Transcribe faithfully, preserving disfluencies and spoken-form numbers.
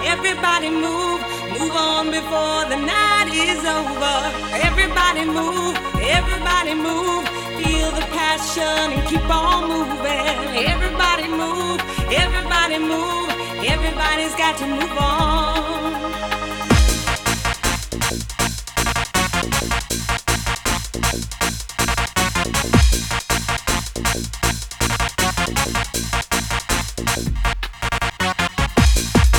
Everybody move, move on before the night is over. Everybody move, everybody move. Feel the passion and keep on moving. Everybody move, everybody move. Everybody's got to move on.